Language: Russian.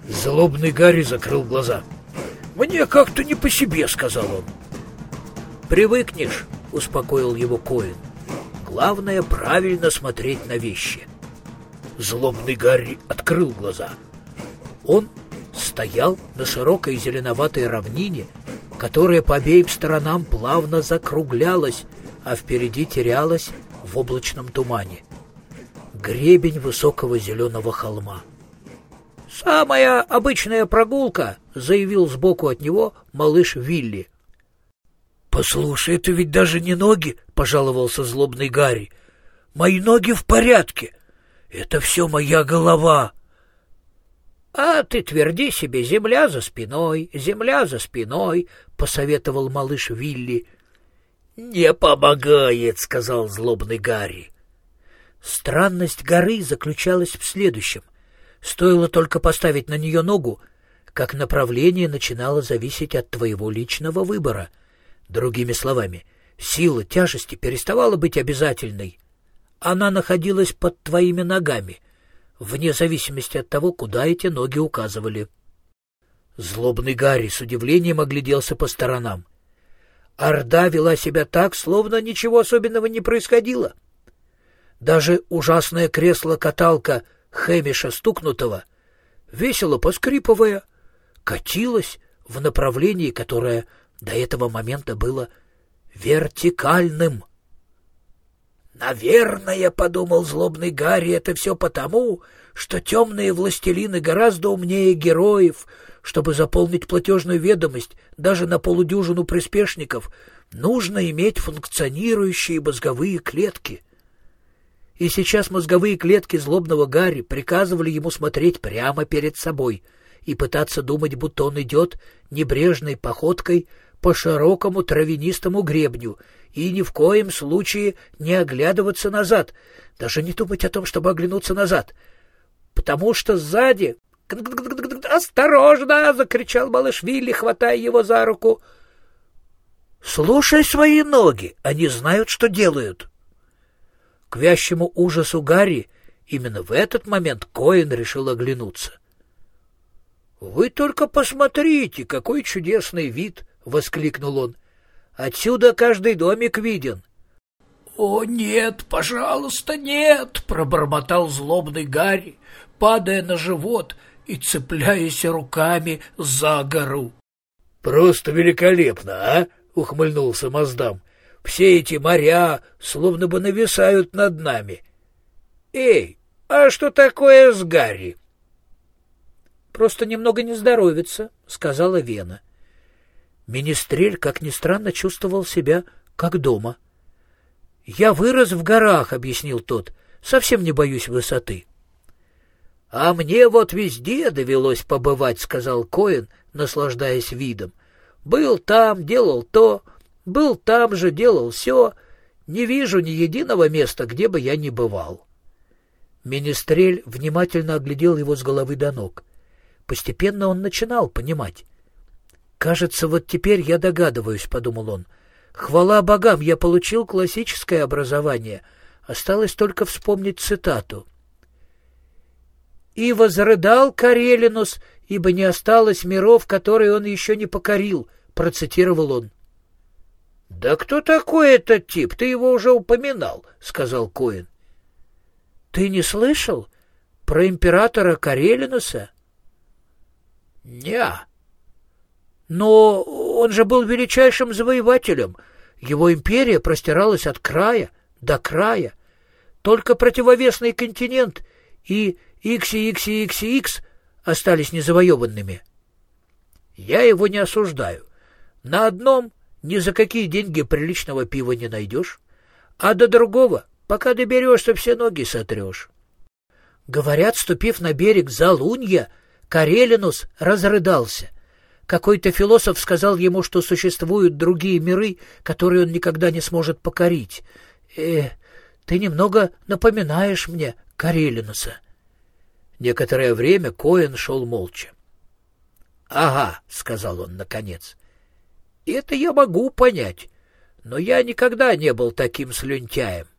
Злобный Гарри закрыл глаза. «Мне как-то не по себе», — сказал он. «Привыкнешь», — успокоил его Коэн. «Главное, правильно смотреть на вещи». Злобный Гарри открыл глаза. Он стоял на широкой зеленоватой равнине, которая по обеим сторонам плавно закруглялась, а впереди терялась в облачном тумане. Гребень высокого зеленого холма. «Самая обычная прогулка», — заявил сбоку от него малыш Вилли. «Послушай, это ведь даже не ноги», — пожаловался злобный Гарри. «Мои ноги в порядке. Это все моя голова». «А ты тверди себе: земля за спиной, земля за спиной», — посоветовал малыш Вилли. «Не помогает», — сказал злобный Гарри. Странность горы заключалась в следующем. Стоило только поставить на нее ногу, как направление начинало зависеть от твоего личного выбора. Другими словами, сила тяжести переставала быть обязательной. Она находилась под твоими ногами, вне зависимости от того, куда эти ноги указывали. Злобный Гарри с удивлением огляделся по сторонам. Орда вела себя так, словно ничего особенного не происходило. Даже ужасное кресло-каталка Хэмиша Стукнутого, весело поскрипывая, катилось в направлении, которое до этого момента было вертикальным. «Наверное, — подумал злобный Гарри, — это все потому, что темные властелины гораздо умнее героев. Чтобы заполнить платежную ведомость даже на полудюжину приспешников, нужно иметь функционирующие мозговые клетки». И сейчас мозговые клетки злобного Гарри приказывали ему смотреть прямо перед собой и пытаться думать, будто он идет небрежной походкой по широкому травянистому гребню, и ни в коем случае не оглядываться назад, даже не думать о том, чтобы оглянуться назад, потому что сзади... «Осторожно!» — закричал малыш Вилли, хватая его за руку. «Слушай свои ноги, они знают, что делают». К вящему ужасу Гарри именно в этот момент Коэн решил оглянуться. «Вы только посмотрите, какой чудесный вид!» — воскликнул он. «Отсюда каждый домик виден». «О, нет, пожалуйста, нет!» — пробормотал злобный Гарри, падая на живот и цепляясь руками за гору. «Просто великолепно, а?» — ухмыльнулся Маздам. «Все эти моря словно бы нависают над нами. Эй, а что такое с Гарри?» «Просто немного не здоровится», — сказала Вена. Министрель, как ни странно, чувствовал себя как дома. «Я вырос в горах», — объяснил тот, — «совсем не боюсь высоты». «А мне вот везде довелось побывать», — сказал Коэн, наслаждаясь видом. «Был там, делал то, был там же, делал сё. Не вижу ни единого места, где бы я ни бывал». Министрель внимательно оглядел его с головы до ног. Постепенно он начинал понимать. «Кажется, вот теперь я догадываюсь», — подумал он. «Хвала богам, я получил классическое образование. Осталось только вспомнить цитату. «И возрыдал Карелинус, ибо не осталось миров, которые он еще не покорил», — процитировал он. «Да кто такой этот тип? Ты его уже упоминал», — сказал Коэн. «Ты не слышал про императора Карелинуса?» «Не-а». «Но он же был величайшим завоевателем. Его империя простиралась от края до края. Только противовесный континент и XXXX остались незавоеванными. Я его не осуждаю. На одном ни за какие деньги приличного пива не найдешь, а до другого, пока доберешься, все ноги сотрешь». Говорят, ступив на берег Залунья, Карелинус разрыдался. Какой-то философ сказал ему, что существуют другие миры, которые он никогда не сможет покорить. Ты немного напоминаешь мне Карелинуса. Некоторое время Коэн шел молча. «Ага», — сказал он наконец, — «это я могу понять, но я никогда не был таким слюнтяем.